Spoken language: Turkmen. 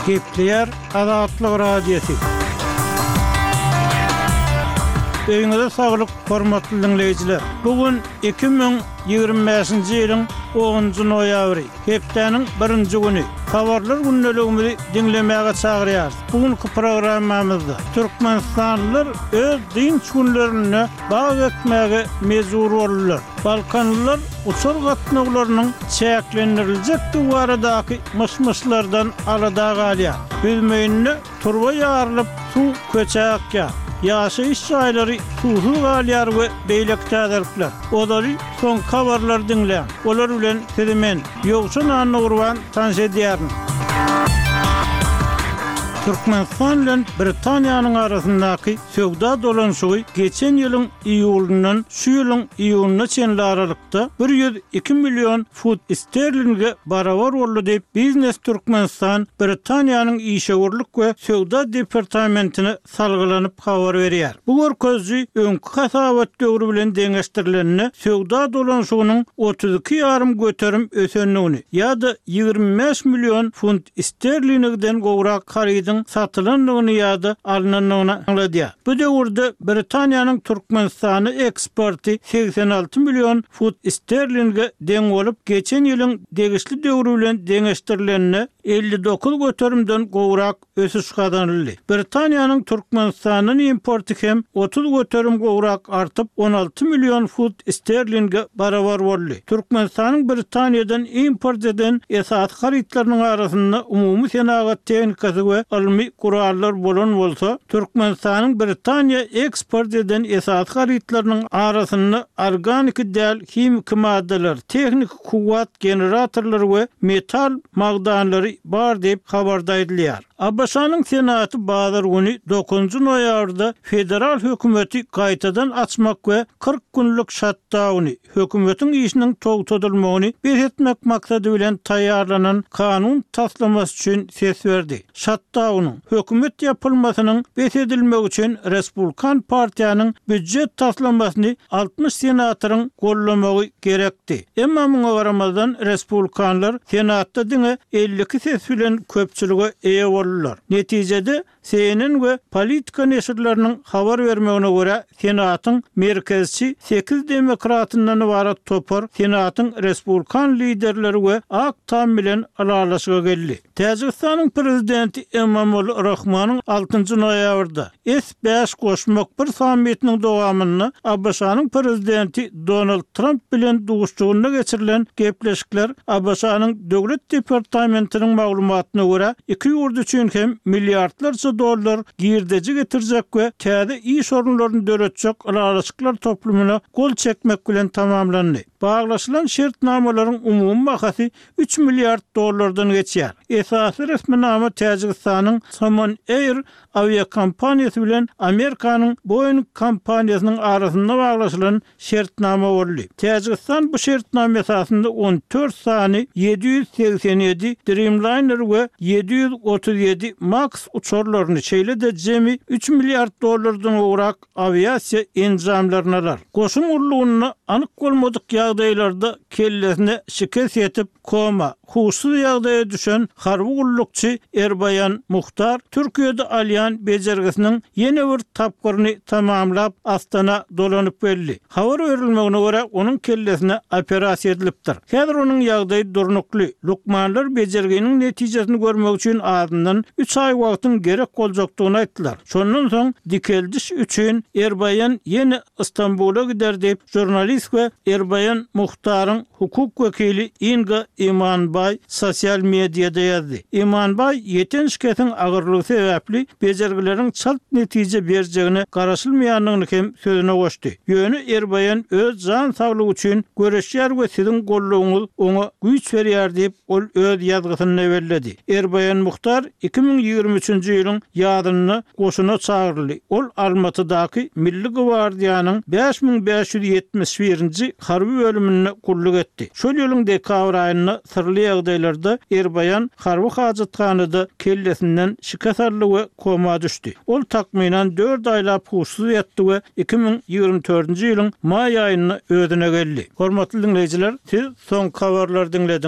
Gepleyer Azatlyk Radiosu. Öňüňizde saglyk, hormatly dinleýijiler. Bugün 2025-nji ýylyň 10-njy noýabry, hepdeniň 1-nji güni. Habarlar günneligimizi dinlemäge çagyrýar. Bugünkü programmamyzda türkmenstanlylar öz dinç günlerini bag etmäge mezur bolýarlar. Balkanlylar uçur gatnaglarynyň çäkleniriljek duwaradaky mysmyslardan alada galýar. Bilmeýänne turba ýarylyp suw köçäkýär. Yaşayış çayları suhu galiyar ve beylektadarlar. Olary son habarlar dinleyen. Olar bilen sizimen Ýogşan Anna Urban tanşedýärmi. Türkmenistan bilen Britaniýanyň arasyndaky söwda dolanşygy geçen ýylyň iýulundan şu ýylyň iýuluna çenli aralykda 102 million funt sterlinge barabar boldy diýip Business Türkmenistan Britaniýanyň işgörlük we söwda departamentine salgylanyp habar berýär. Bu görkezji öňkü hasabat döwrü bilen deňeşdirilenini söwda dolanşygynyň 32,5 göterim ösenligini ýa-da 25 million funt sterlingden gowrak harydy satylanlygyny ýa-da alynanyny anladýar. Bu döwürde Britaniýanyň Türkmenistany eksporty 86 million funt sterlinge deň bolup, geçen ýylyň degişli döwrü bilen deňeşdirilenini 59 göterimden gowrak ösüş kazanyldy. Britaniýanyň Türkmenistanyň importy hem 30 göterim gowrak artyp 16 million funt sterlinge barabar boldy. Türkmenistanyň Britaniýadan import eden esas harytlarynyň arasynda umumy senagat tehnikasy we ilmi kurallar bolan bolsa, Türkmenistanyň Britaniýa eksport eden esas harytlarynyň arasynda organik däl kimik maddeler, tehnik kuwat generatorlary we metal magdanlary bar diýip habarda edilýär. Abbasanyň senatı bazar güni 9-njy noýabrda federal hökümeti gaýtadan açmak we 40 günlük shutdowny, hökümetiň işiniň togtadylmagyny beretmek maksady bilen taýýarlanan kanun taslamasy üçin ses berdi. Shutdownyň hökümet ýapylmasynyň besedilmegi üçin Respublikan partiýanyň büdjet taslamasyny 60 senatoryň gollamagy gerekdi. Emma muňa garamazdan Respublikanlar senatda diňe 52 ses bilen köpçülige eýe boldy. Netijede CNN we politika neşirleriniň habar bermegine görä senatyň merkezçi 8 demokratyndan ibaret topar senatyň Respublikan liderleri we ak tam bilen aralaşyga geldi. Täjikistanyň prezidenti Emomali Rahmanyň 6-njy noýabrda S5 goşmak bir sammitiniň dowamyny Abbasanyň prezidenti Donald Trump bilen duguşçugyna geçirilen gepleşikler Abbasanyň döwlet departamentiniň maglumatyna görä 2 ýurt üçin hem milliardlarça dollar girdeji getirjek we täze iş sorunlaryny döretjek araçyklar toplumuna gol çekmek bilen tamamlandy. Baglaşylan şertnamalaryň umumy bahasy 3 milliard dollardan geçýär. Esasy resminama Täjikistanyň Saman Air aviakompaniýasy bilen Amerikanyň Boeing kompaniýasynyň arasynda baglaşylan şertnama boldy. Täjikistan bu şertnama esasynda 14 sany 787 Dreamliner we 737 Max uçurlaryny çeýlede jemi 3 milliard dollardan gowrak aviasiýa enjamlaryny alar. Goşun urlugyny anyk bolmadyk ýagdaýlarda kellesine şikes ýetip koma, husuz ýagdaýa düşen harby gullukçy Erbayan Muhtar Türkiýede alýan bejergisiniň ýene bir tapgyryny tamamlap Astana dolanyp geldi. Habar berilmegine görä onuň kellesine operasiýa edilipdir. Häzir onuň ýagdaýy durnukly. Lukmanlar bejerginiň netijesini görmek üçin ardyndan 3 ay wagtyň gerek boljakdygyny aýtdylar. Şondan soň dikeldiş üçin Erbayan ýene Istanbula gider diýip jurnalist we Erbayan Muhtaryň hukuk wekili Inga Imanbay sosial mediada ýazdy. Imanbay ýeten şikayetiň agyrlygy sebäpli bejergileriň çalt netije berjegine garaşylmaýanlygyny hem sözüne goşdy. Ýöne Erbayan öz jan saglygy üçin göreşýär we siziň gollagyňyz oňa güýç berýär diýip ol öz ýazgysyny bellädi. Erbayan Muhtar 2023-nji ýylyň ýadyny goşuna çagyrly. Ol Almatydaky Milli Gwardiýanyň 5571-nji harby bölümine gulluk etdi. Şol ýylyň dekabr aýyna sirli ýagdaýlarda Erbayan harby hajatxanada kellesinden şikasarly we koma düşdi. Ol takminan 4 aýlap huşsuz ýatdy we 2024-nji ýylyň may aýyna özüne geldi. Hormatly dinleýijiler, siz soň habarlar dinlediniz.